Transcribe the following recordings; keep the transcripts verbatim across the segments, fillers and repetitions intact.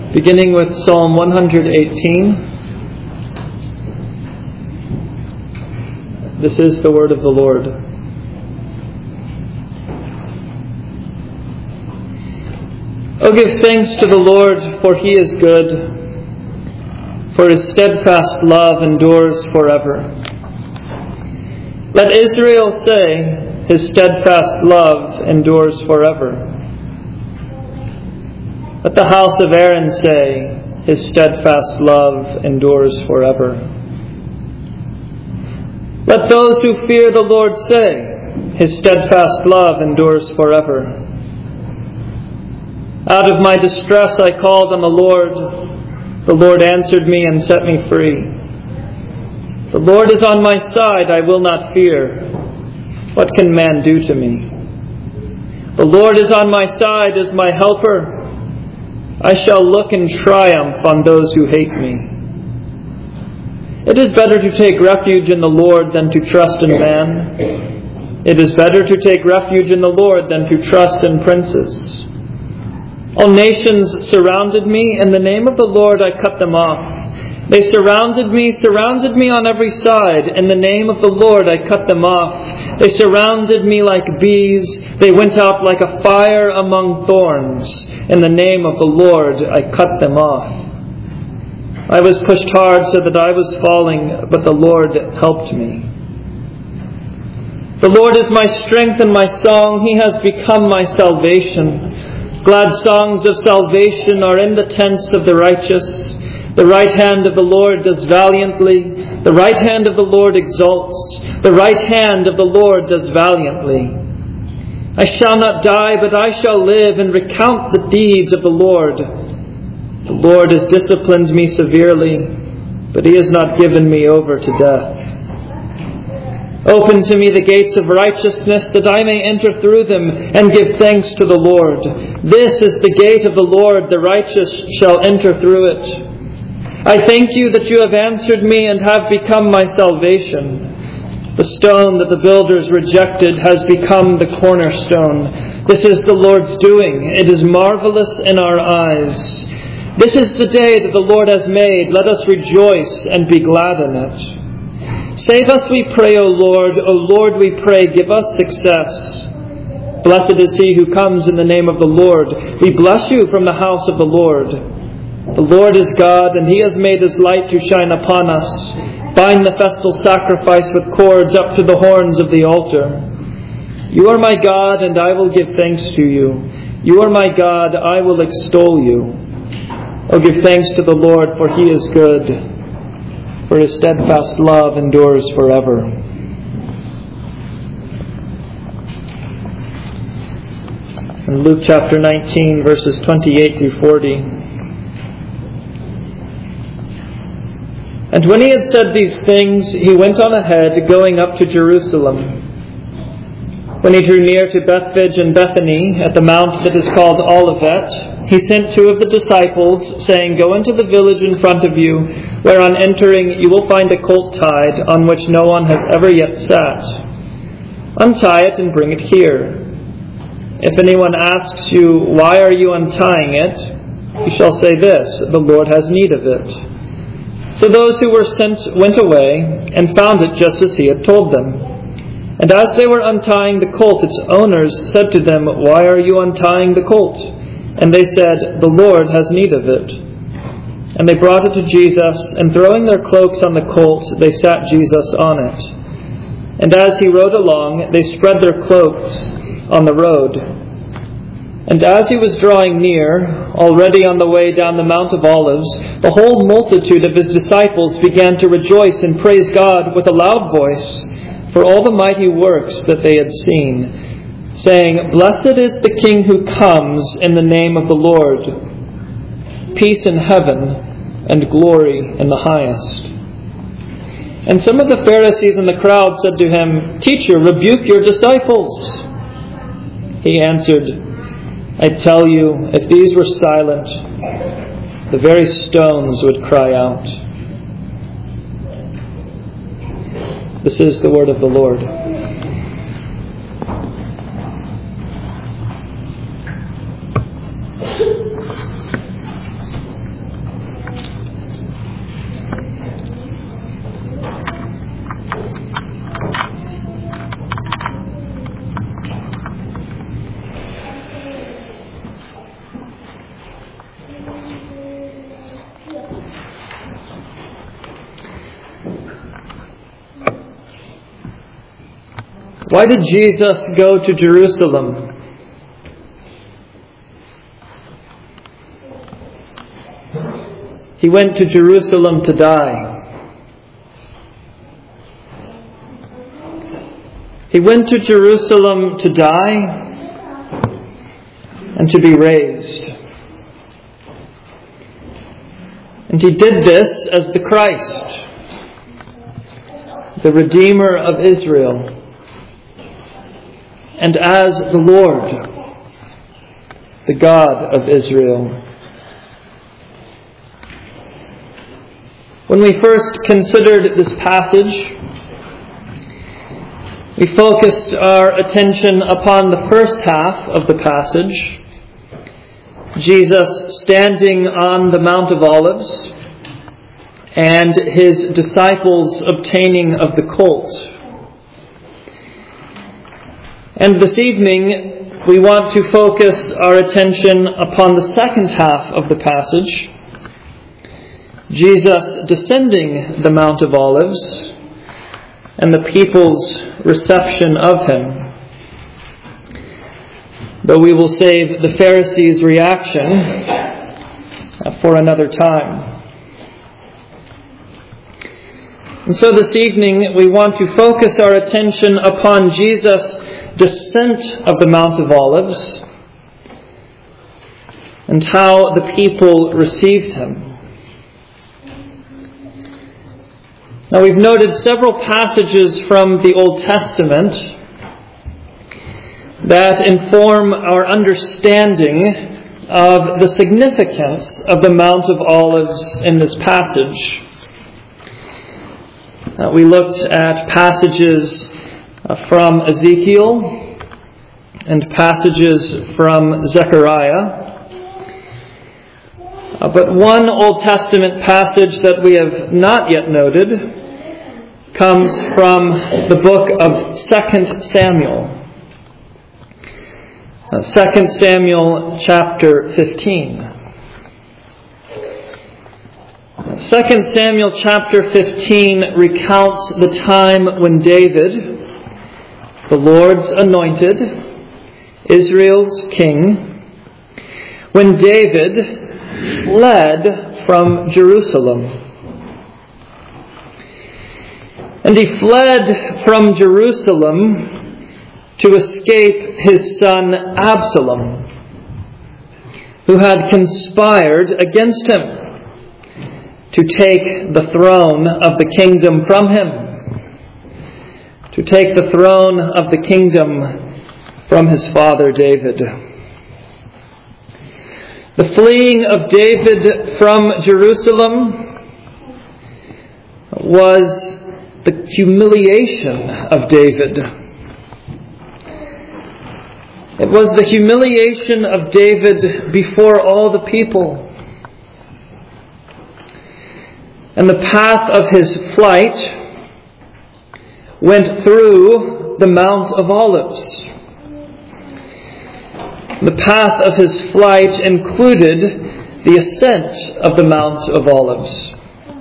beginning with Psalm one hundred eighteen. This is the word of the Lord. Oh, give thanks to the Lord, for He is good, for His steadfast love endures forever. Let Israel say, His steadfast love endures forever. Let the house of Aaron say, His steadfast love endures forever. Let those who fear the Lord say, His steadfast love endures forever. Out of my distress I called on the Lord. The Lord answered me and set me free. The Lord is on my side, I will not fear. What can man do to me? The Lord is on my side as my helper. I shall look in triumph on those who hate me. It is better to take refuge in the Lord than to trust in man. It is better to take refuge in the Lord than to trust in princes. All nations surrounded me. In the name of the Lord I cut them off. They surrounded me, surrounded me on every side. In the name of the Lord I cut them off. They surrounded me like bees. They went out like a fire among thorns. In the name of the Lord I cut them off. I was pushed hard so that I was falling, but the Lord helped me. The Lord is my strength and my song. He has become my salvation. Glad songs of salvation are in the tents of the righteous. The right hand of the Lord does valiantly. The right hand of the Lord exalts. The right hand of the Lord does valiantly. I shall not die, but I shall live and recount the deeds of the Lord. The Lord has disciplined me severely, but He has not given me over to death. Open to me the gates of righteousness, that I may enter through them and give thanks to the Lord. This is the gate of the Lord, the righteous shall enter through it. I thank you that you have answered me and have become my salvation. The stone that the builders rejected has become the cornerstone. This is the Lord's doing. It is marvelous in our eyes. This is the day that the Lord has made. Let us rejoice and be glad in it. Save us, we pray, O Lord. O Lord, we pray, give us success. Blessed is he who comes in the name of the Lord. We bless you from the house of the Lord. The Lord is God, and He has made His light to shine upon us. Bind the festal sacrifice with cords up to the horns of the altar. You are my God, and I will give thanks to you. You are my God, I will extol you. Oh, give thanks to the Lord, for He is good, for His steadfast love endures forever. In Luke chapter nineteen, verses twenty-eight through forty. And when He had said these things, He went on ahead, going up to Jerusalem. When He drew near to Bethphage and Bethany, at the mount that is called Olivet, He sent two of the disciples, saying, Go into the village in front of you, where on entering you will find a colt tied, on which no one has ever yet sat. Untie it and bring it here. If anyone asks you, Why are you untying it? You shall say this, The Lord has need of it. So those who were sent went away and found it just as He had told them. And as they were untying the colt, its owners said to them, Why are you untying the colt? And they said, The Lord has need of it. And they brought it to Jesus, and throwing their cloaks on the colt, they sat Jesus on it. And as He rode along, they spread their cloaks on the road. And as He was drawing near, already on the way down the Mount of Olives, the whole multitude of His disciples began to rejoice and praise God with a loud voice for all the mighty works that they had seen, saying, Blessed is the King who comes in the name of the Lord. Peace in heaven and glory in the highest. And some of the Pharisees in the crowd said to Him, Teacher, rebuke your disciples. He answered, I tell you, if these were silent, the very stones would cry out. This is the word of the Lord. Why did Jesus go to Jerusalem? He went to Jerusalem to die. He went to Jerusalem to die and to be raised. And he did this as the Christ, the Redeemer of Israel, and as the Lord, the God of Israel. When we first considered this passage, we focused our attention upon the first half of the passage, Jesus standing on the Mount of Olives and his disciples obtaining of the colt. And this evening, we want to focus our attention upon the second half of the passage, Jesus descending the Mount of Olives and the people's reception of him. Though we will save the Pharisees' reaction for another time. And so this evening we want to focus our attention upon Jesus' descent of the Mount of Olives and how the people received him. Now, we've noted several passages from the Old Testament that inform our understanding of the significance of the Mount of Olives in this passage. Uh, we looked at passages uh, from Ezekiel and passages from Zechariah. Uh, but one Old Testament passage that we have not yet noted comes from the book of Second Samuel. Uh, Second Samuel chapter fifteen. Uh, Second Samuel chapter fifteen recounts the time when David, the Lord's anointed, Israel's king, when David fled from Jerusalem. And he fled from Jerusalem to escape his son Absalom, who had conspired against him to take the throne of the kingdom from him, to take the throne of the kingdom from his father David. The fleeing of David from Jerusalem was the humiliation of David. It was the humiliation of David before all the people. And the path of his flight went through the Mount of Olives. The path of his flight included the ascent of the Mount of Olives.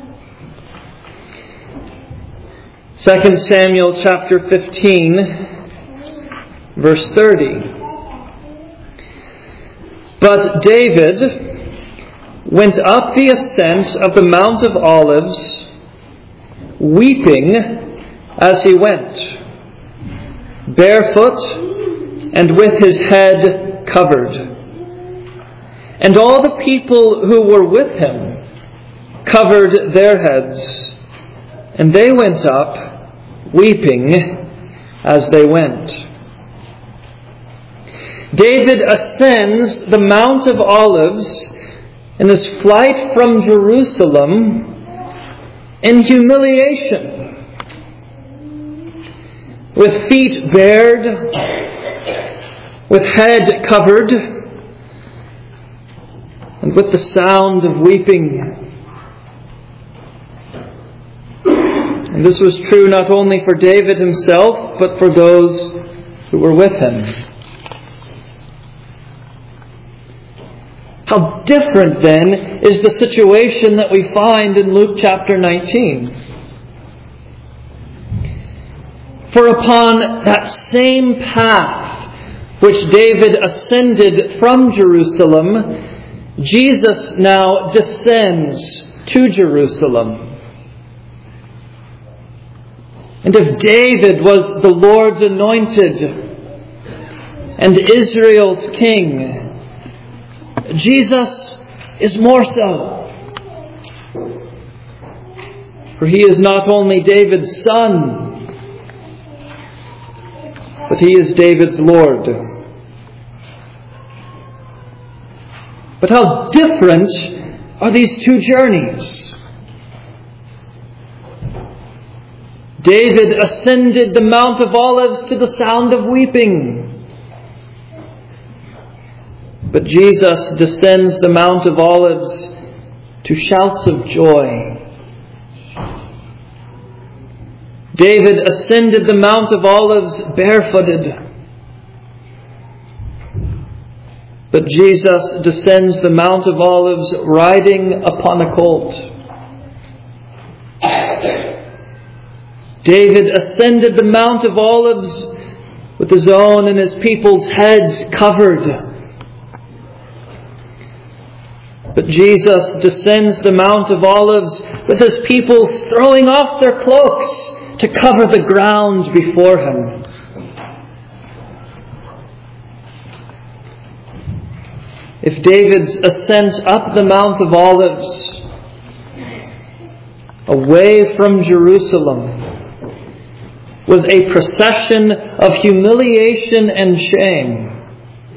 Second Samuel chapter fifteen, verse thirty. But David went up the ascent of the Mount of Olives, weeping as he went, barefoot and with his head covered. And all the people who were with him covered their heads, and they went up, weeping as they went. David ascends the Mount of Olives in his flight from Jerusalem in humiliation, with feet bared, with head covered, and with the sound of weeping. And this was true not only for David himself, but for those who were with him. How different, then, is the situation that we find in Luke chapter nineteen. For upon that same path which David ascended from Jerusalem, Jesus now descends to Jerusalem. And if David was the Lord's anointed and Israel's king, Jesus is more so. For he is not only David's son, but he is David's Lord. But how different are these two journeys? David ascended the Mount of Olives to the sound of weeping. But Jesus descends the Mount of Olives to shouts of joy. David ascended the Mount of Olives barefooted. But Jesus descends the Mount of Olives riding upon a colt. David ascended the Mount of Olives with his own and his people's heads covered. But Jesus descends the Mount of Olives with his people throwing off their cloaks to cover the ground before him. If David's ascent up the Mount of Olives, away from Jerusalem, was a procession of humiliation and shame,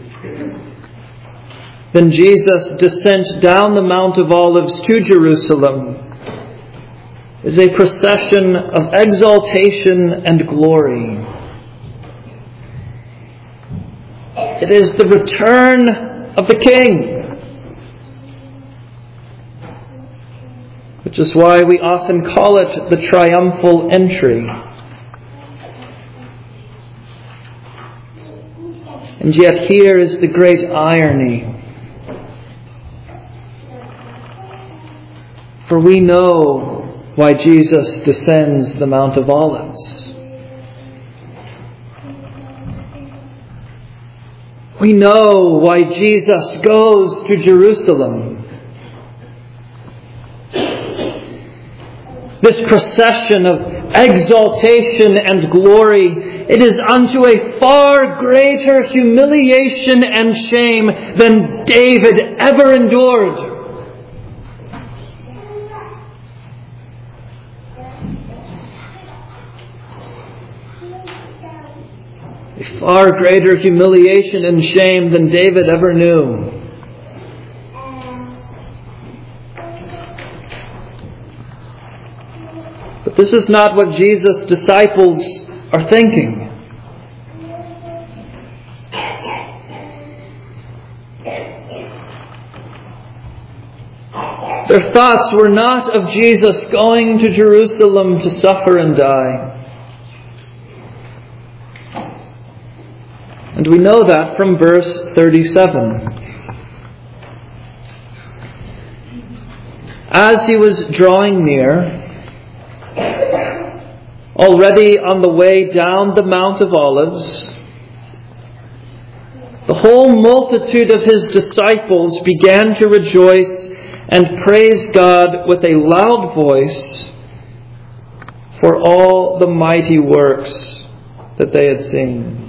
then Jesus' descent down the Mount of Olives to Jerusalem is a procession of exaltation and glory. It is the return of the King, which is why we often call it the triumphal entry. And yet here is the great irony. For we know why Jesus descends the Mount of Olives. We know why Jesus goes to Jerusalem. This procession of exaltation and glory, it is unto a far greater humiliation and shame than David ever endured. A far greater humiliation and shame than David ever knew. But this is not what Jesus' disciples are thinking. Their thoughts were not of Jesus going to Jerusalem to suffer and die. And we know that from verse thirty-seven. As he was drawing near, already on the way down the Mount of Olives, the whole multitude of his disciples began to rejoice and praise God with a loud voice for all the mighty works that they had seen.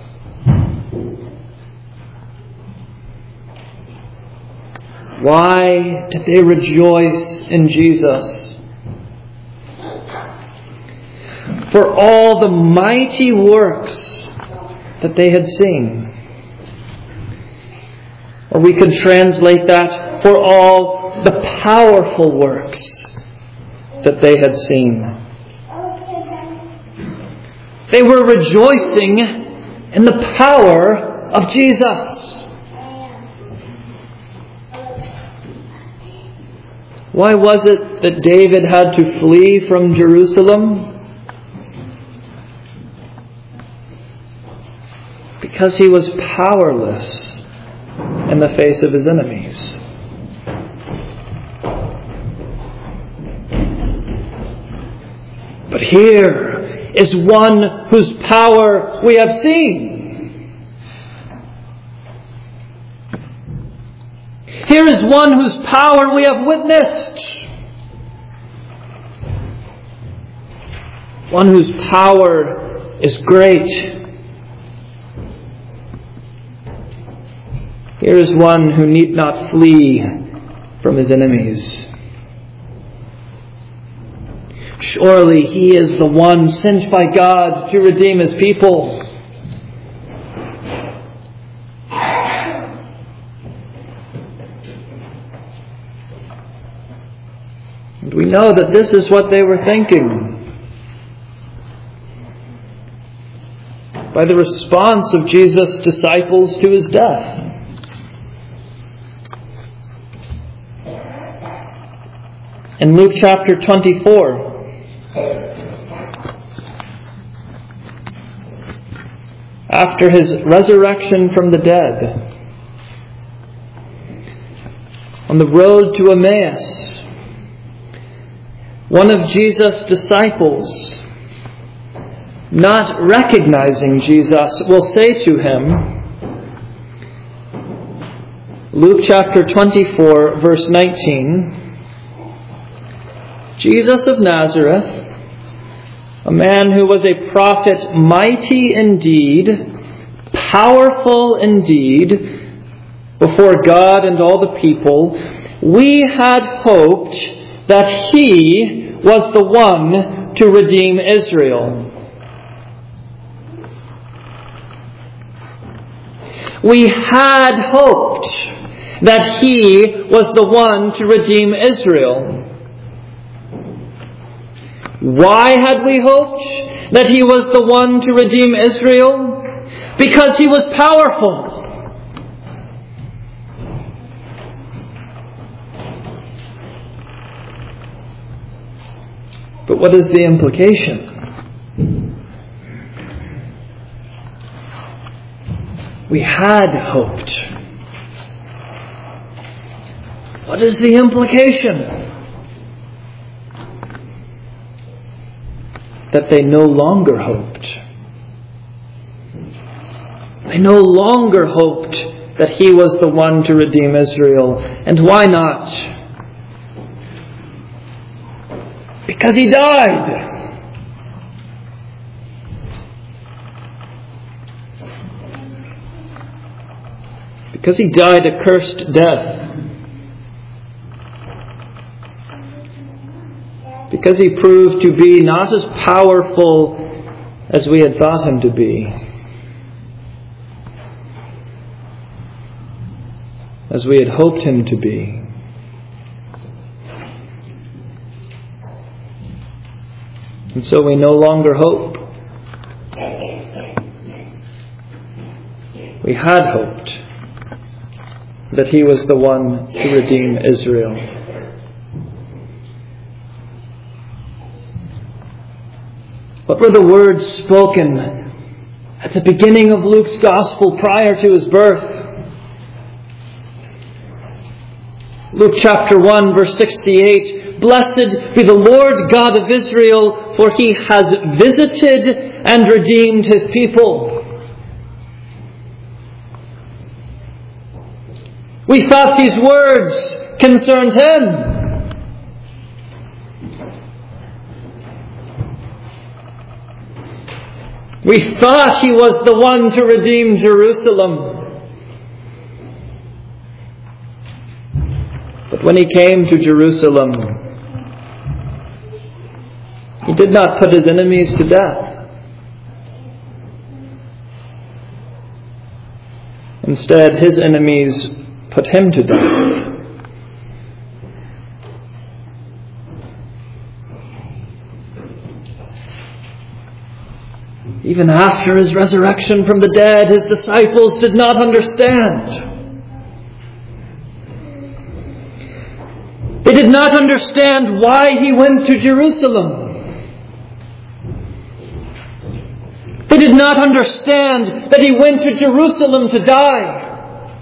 Why did they rejoice in Jesus? For all the mighty works that they had seen. Or we could translate that, for all the powerful works that they had seen. They were rejoicing in the power of Jesus. Why was it that David had to flee from Jerusalem? Because he was powerless in the face of his enemies. But here, is one whose power we have seen. Here is one whose power we have witnessed. One whose power is great. Here is one who need not flee from his enemies. Surely he is the one sent by God to redeem his people. And we know that this is what they were thinking. By the response of Jesus' disciples to his death. In Luke chapter twenty-four, after his resurrection from the dead, on the road to Emmaus, one of Jesus' disciples, not recognizing Jesus, will say to him, Luke chapter twenty-four, verse nineteen, Jesus of Nazareth, a man who was a prophet, mighty indeed, powerful indeed, before God and all the people, we had hoped that he was the one to redeem Israel. We had hoped that he was the one to redeem Israel. Why had we hoped that he was the one to redeem Israel? Because he was powerful. But what is the implication? We had hoped. What is the implication? That they no longer hoped. They no longer hoped that he was the one to redeem Israel. And why not? Because he died. Because he died a cursed death. Because he proved to be not as powerful as we had thought him to be. As we had hoped him to be. And so we no longer hope. We had hoped that he was the one to redeem Israel. What were the words spoken at the beginning of Luke's Gospel prior to his birth? Luke chapter one, verse sixty-eight, Blessed be the Lord God of Israel, for he has visited and redeemed his people. We thought these words concerned him. We thought he was the one to redeem Jerusalem. But when he came to Jerusalem, he did not put his enemies to death. Instead, his enemies put him to death. Even after his resurrection from the dead, his disciples did not understand. They did not understand why he went to Jerusalem. They did not understand that he went to Jerusalem to die.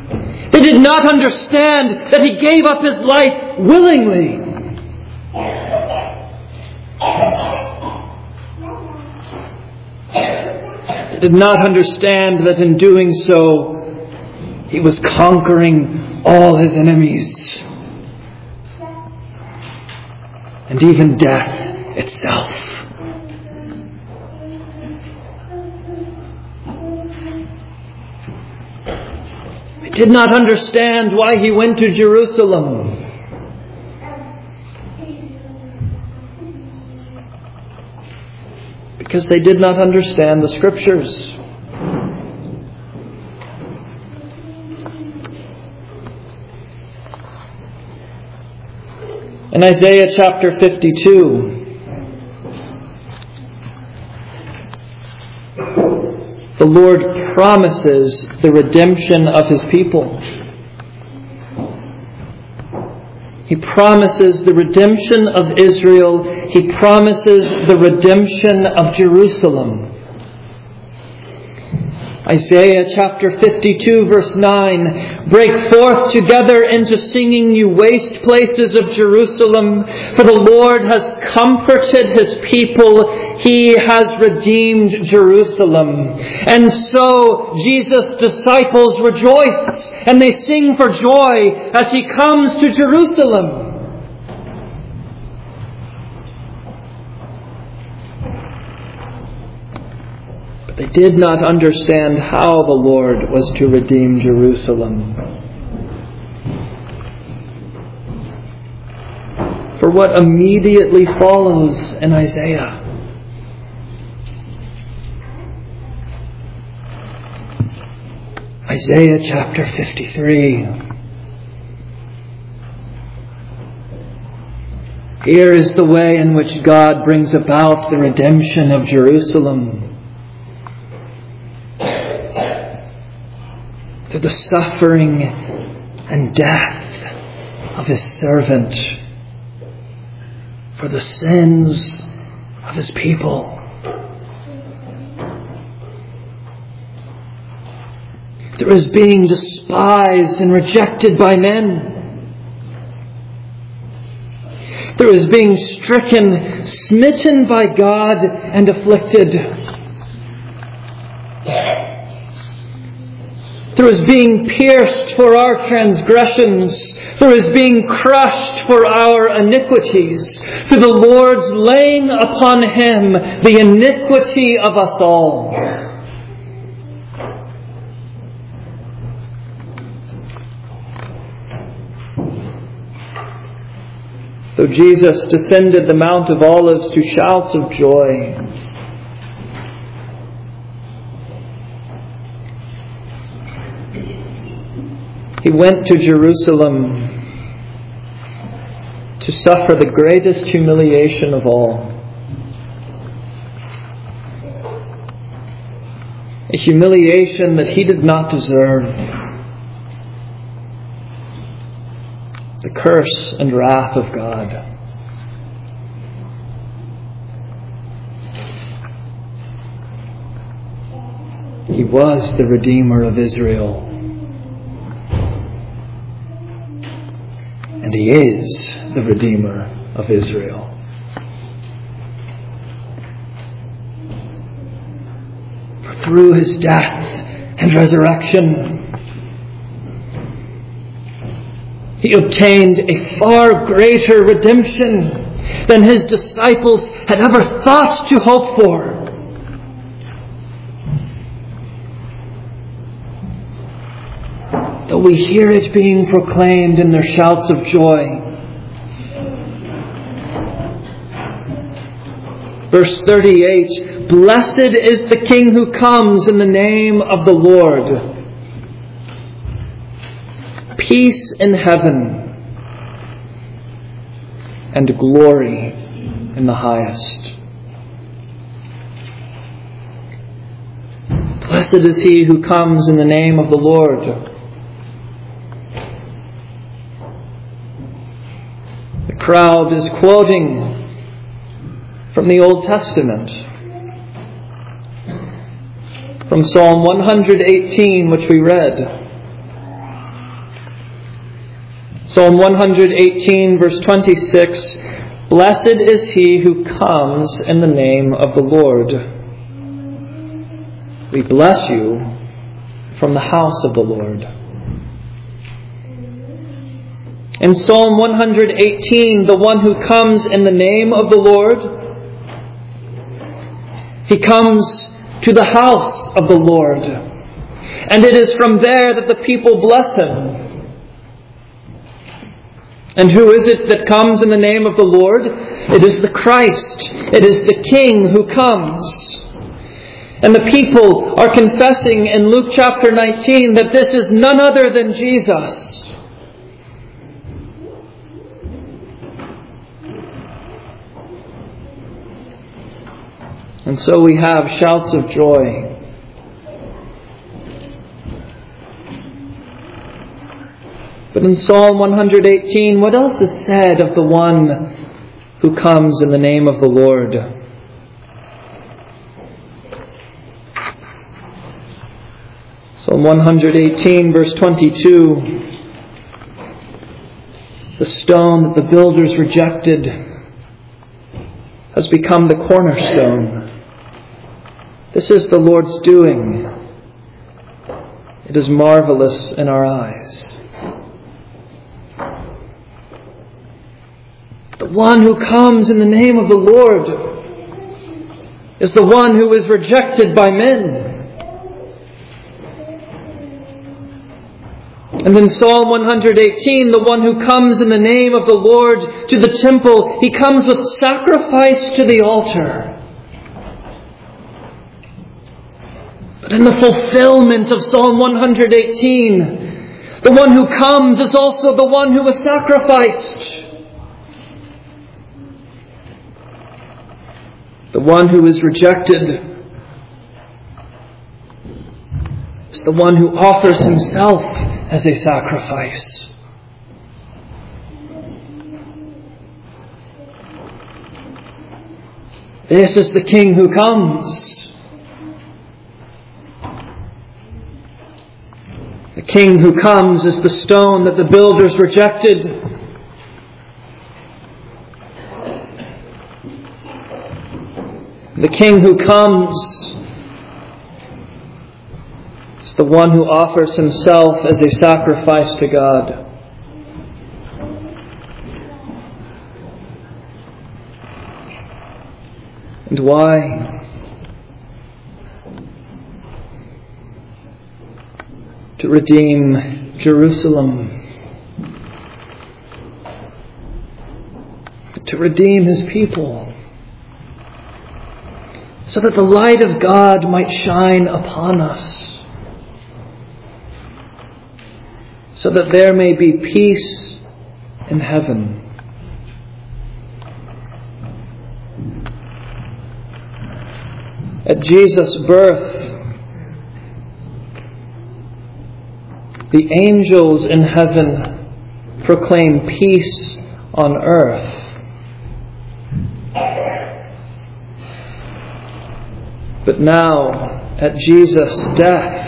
They did not understand that he gave up his life willingly. did not understand that in doing so, he was conquering all his enemies. And even death itself. He did not understand why he went to Jerusalem. Because they did not understand the Scriptures. In Isaiah chapter fifty-two, the Lord promises the redemption of His people. He promises the redemption of Israel. He promises the redemption of Jerusalem. Isaiah chapter fifty-two verse nine, break forth together into singing, you waste places of Jerusalem, for the Lord has comforted His people. He has redeemed Jerusalem. And so Jesus' disciples rejoice and they sing for joy as He comes to Jerusalem. They did not understand how the Lord was to redeem Jerusalem. For what immediately follows in Isaiah? Isaiah chapter fifty-three. Here is the way in which God brings about the redemption of Jerusalem. Through the suffering and death of His servant, for the sins of His people. Through His being despised and rejected by men. Through His being stricken, smitten by God and afflicted. Through His being pierced for our transgressions, through His being crushed for our iniquities, through the Lord's laying upon Him the iniquity of us all. So Jesus descended the Mount of Olives to shouts of joy. He went to Jerusalem to suffer the greatest humiliation of all. A humiliation that He did not deserve. The curse and wrath of God. He was the Redeemer of Israel. And He is the Redeemer of Israel. For through His death and resurrection, He obtained a far greater redemption than His disciples had ever thought to hope for. Though we hear it being proclaimed in their shouts of joy. Verse thirty-eight, blessed is the King who comes in the name of the Lord. Peace in heaven and glory in the highest. Blessed is he who comes in the name of the Lord. The crowd is quoting from the Old Testament, from Psalm one hundred eighteen, which we read. Psalm one hundred eighteen, verse twenty-six, blessed is he who comes in the name of the Lord. We bless you from the house of the Lord. In Psalm one eighteen, the one who comes in the name of the Lord, he comes to the house of the Lord. And it is from there that the people bless him. And who is it that comes in the name of the Lord? It is the Christ. It is the King who comes. And the people are confessing in Luke chapter nineteen that this is none other than Jesus. And so we have shouts of joy. But in Psalm one eighteen, what else is said of the one who comes in the name of the Lord? Psalm one eighteen, verse twenty-two. The stone that the builders rejected has become the cornerstone. This is the Lord's doing. It is marvelous in our eyes. The one who comes in the name of the Lord is the one who is rejected by men. And in Psalm one eighteen, the one who comes in the name of the Lord to the temple, he comes with sacrifice to the altar. But in the fulfillment of Psalm one eighteen, the one who comes is also the one who is sacrificed. The one who is rejected is the one who offers himself as a sacrifice. This is the King who comes. The King who comes is the stone that the builders rejected. The King who comes is the one who offers himself as a sacrifice to God. And why? To redeem Jerusalem. To redeem his people. So that the light of God might shine upon us. So that there may be peace in heaven. At Jesus' birth, the angels in heaven proclaim peace on earth. But now, at Jesus' death,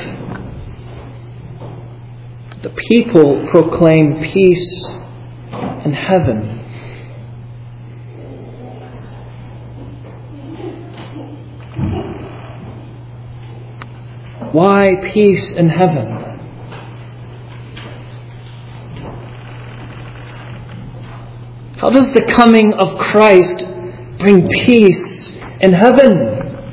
the people proclaim peace in heaven. Why peace in heaven? How does the coming of Christ bring peace in heaven?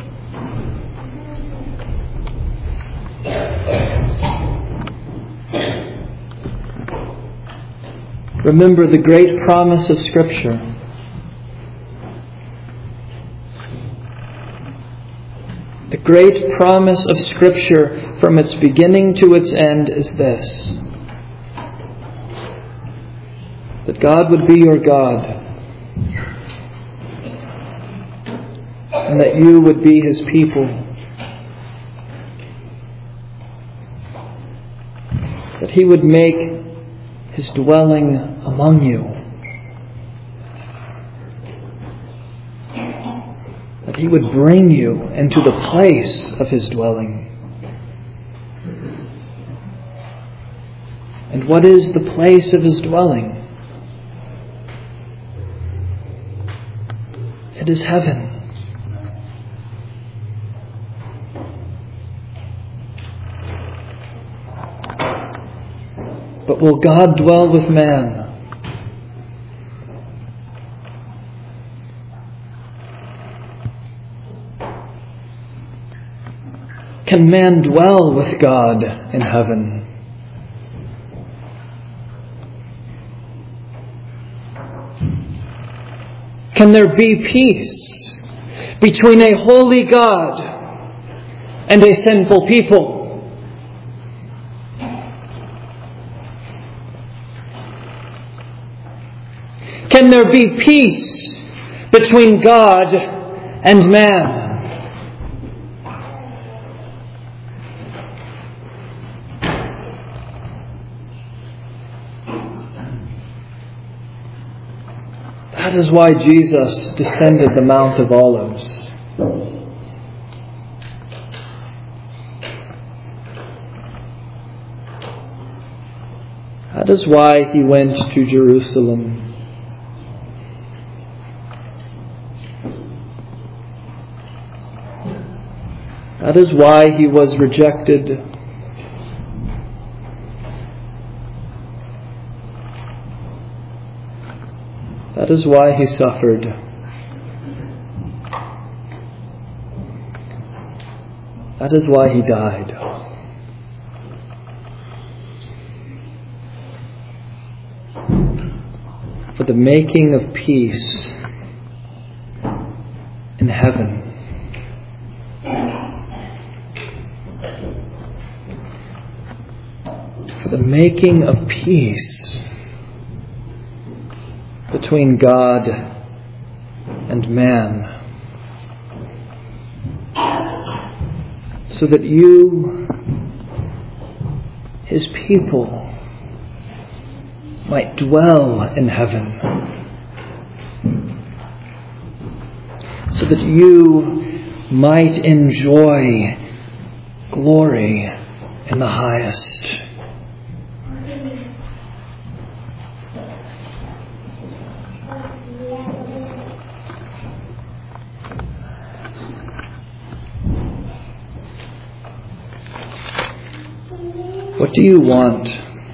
Remember the great promise of Scripture. The great promise of Scripture from its beginning to its end is this: that God would be your God, and that you would be His people, that He would make His dwelling among you, that He would bring you into the place of His dwelling. And what is the place of His dwelling? It is heaven. But will God dwell with man? Can man dwell with God in heaven? Can there be peace between a holy God and a sinful people? Can there be peace between God and man? That is why Jesus descended the Mount of Olives. That is why he went to Jerusalem. That is why he was rejected. That is why he suffered. That is why he died. For the making of peace in heaven. For the making of peace between God and man, so that you, his people, might dwell in heaven, so that you might enjoy glory in the highest. What do you want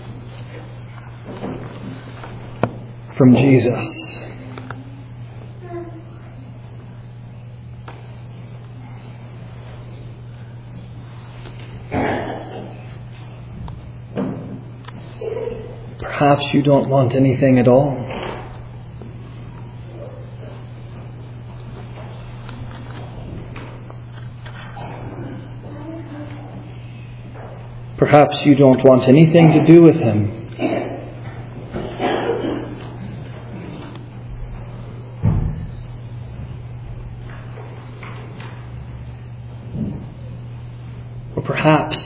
from Jesus? Perhaps you don't want anything at all. Perhaps you don't want anything to do with him. Or perhaps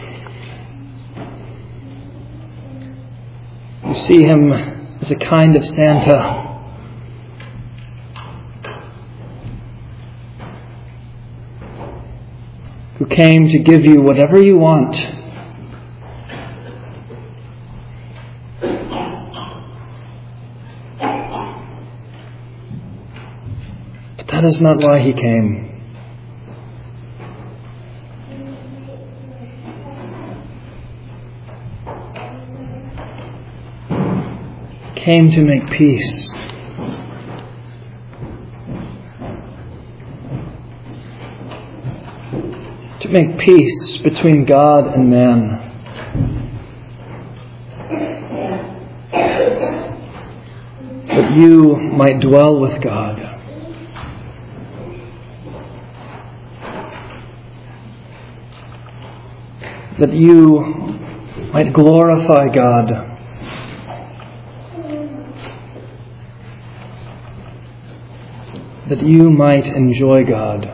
you see him as a kind of Santa who came to give you whatever you want. That is not why he came. He came to make peace. To make peace between God and man. That you might dwell with God. That you might glorify God. That you might enjoy God.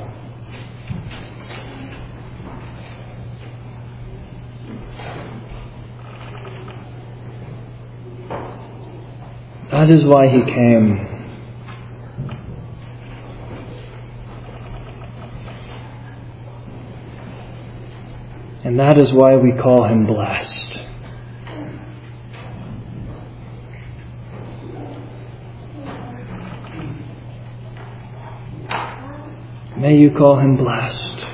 That is why he came. And that is why we call him blessed. May you call him blessed.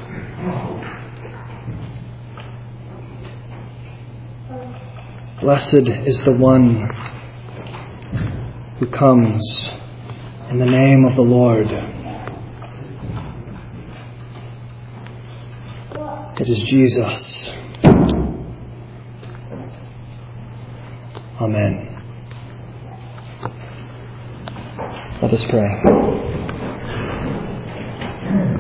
Blessed is the one who comes in the name of the Lord. It is Jesus. Amen. Let us pray.